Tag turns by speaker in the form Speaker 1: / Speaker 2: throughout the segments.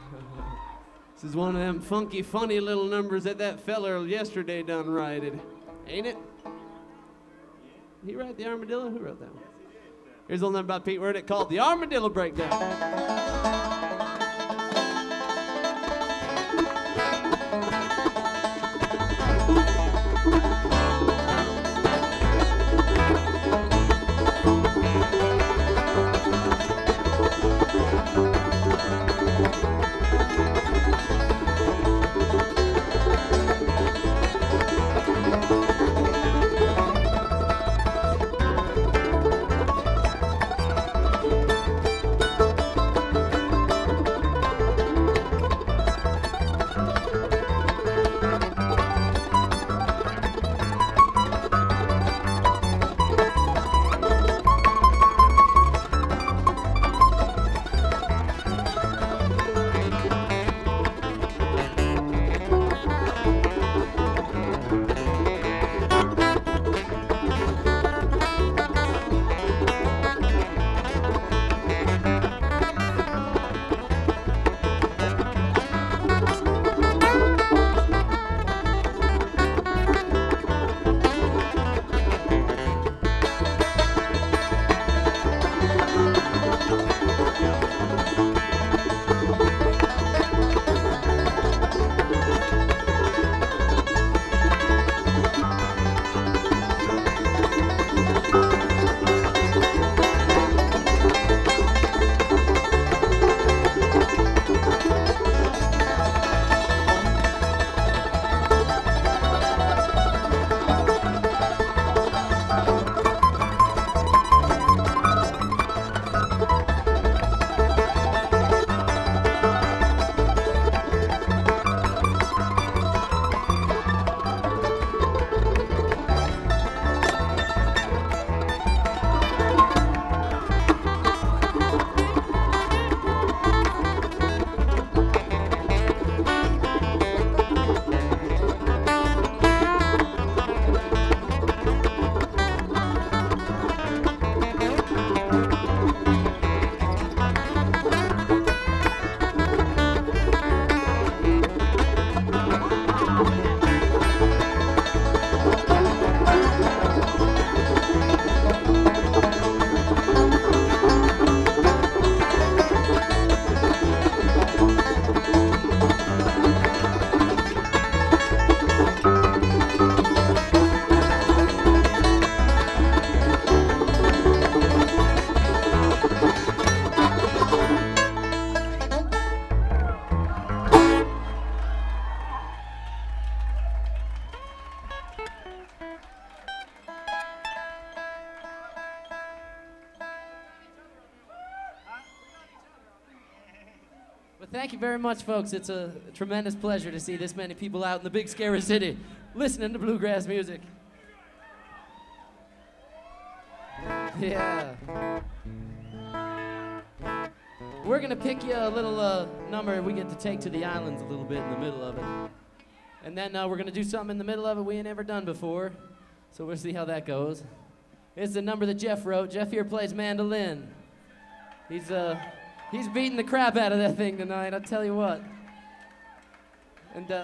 Speaker 1: This is one of them funky, funny little numbers that feller yesterday done righted. Ain't it? He write the armadillo? Who wrote that one? Here's a little number about Pete Wernick called The Armadillo Breakdown.
Speaker 2: Well, thank you very much, folks. It's a tremendous pleasure to see this many people out in the big, scary city listening to bluegrass music. Yeah. We're going to pick you a little number we get to take to the islands a little bit in the middle of it. And then we're going to do something in the middle of it we ain't ever done before. So we'll see how that goes. It's the number that Jeff wrote. Jeff here plays mandolin. He's beating the crap out of that thing tonight, I'll tell you what. And, oh,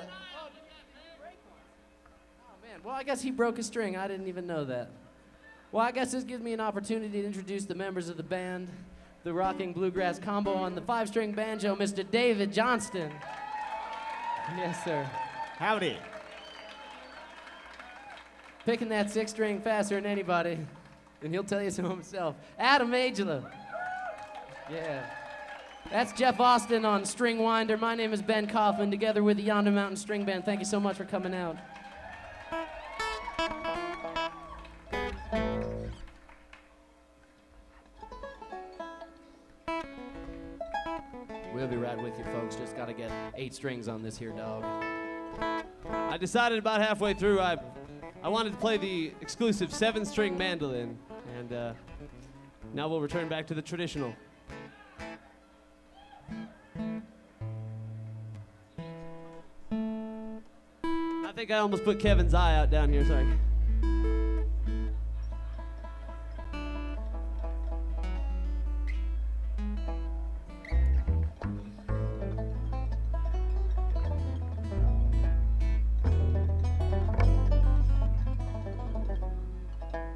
Speaker 2: man, well, I guess he broke a string. I didn't even know that. Well, I guess this gives me an opportunity to introduce the members of the band, the Rocking Bluegrass Combo on the 5-string banjo, Mr. David Johnston. Yes, sir.
Speaker 3: Howdy.
Speaker 2: Picking that 6-string faster than anybody, and he'll tell you so himself. Adam Angela. Yeah. That's Jeff Austin on string winder. My name is Ben Coughlin, together with the Yonder Mountain String Band. Thank you so much for coming out. We'll be right with you, folks. Just got to get 8 strings on this here dog.
Speaker 1: I decided about halfway through I wanted to play the exclusive 7-string mandolin, and now we'll return back to the traditional. I think I almost put Kevin's eye out down here, sorry.